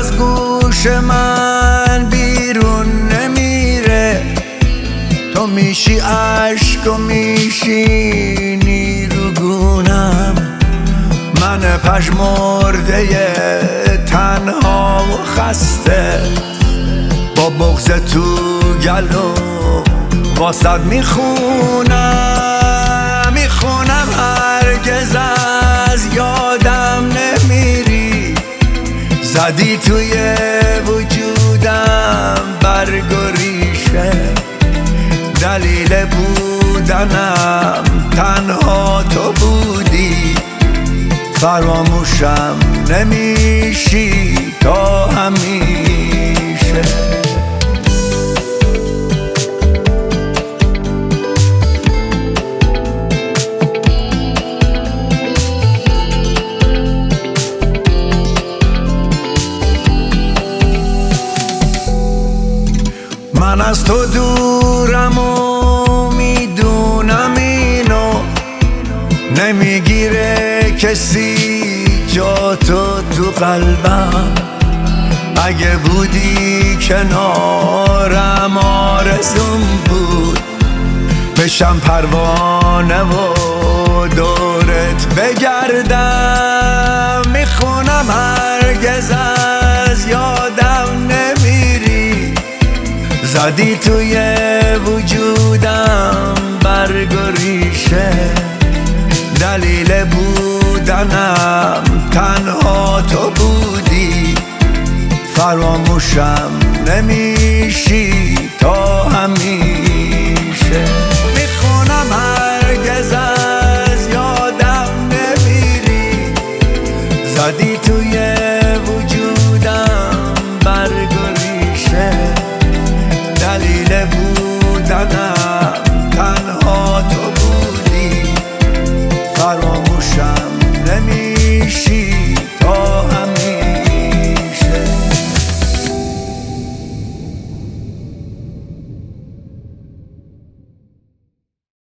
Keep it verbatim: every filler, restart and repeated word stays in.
از گوش من بیرون نمیره. تو میشی عشق و میشی نیروگونم، من پژمرده تنها و خسته، با بغض تو گلو واسد میخونم میخونم هرگز از یادم نمیری. زدی توی وجودم برگ و ریشه، دلیل بودنم تنها تو بودی. فراموشم نمیشی تا همیشه. من از تو دورم و میدونم اینو، نمیگیره کسی جا تو تو قلبم. اگه بودی کنارم آرزوم بود بشم پروانه و دورت بگردم. میخونم هرگز از یادم نمیری. زدی توی وجودم برگ و ریشه، دلیل بودنم تنها تو بودی. فراموشم نمیشی تا همیشه. میخونم هرگز از یادم نمیری. زدی توی وجودم برگ و ریشه، دلیل بودنم تنها تو بودی. فراموشم نمیشی